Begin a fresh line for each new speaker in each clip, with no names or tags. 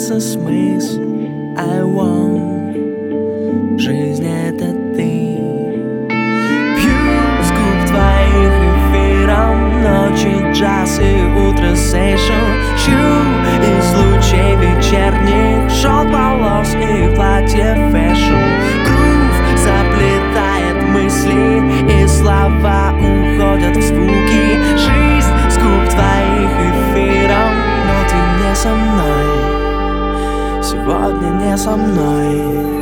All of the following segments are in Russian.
теряется смысл. I want. Жизнь — это ты. Пью с губ твоих эфиром ночи, джаз и утро сейшн. Чью из лучей вечерних желт волос и платье фэшн. Грув заплетает мысли, и слова уходят в звуки. Жизнь с губ твоих эфиром, но ты не со мной. Сегодня не со мной.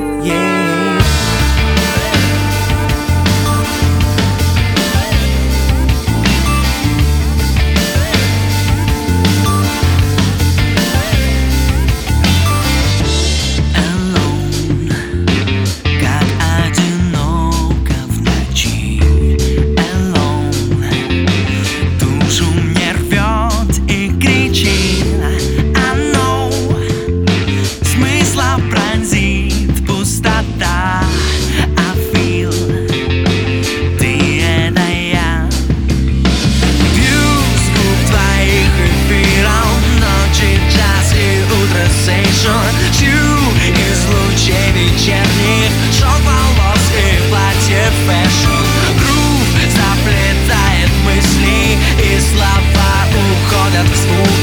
Грув заплетает мысли, и слова уходят в звук.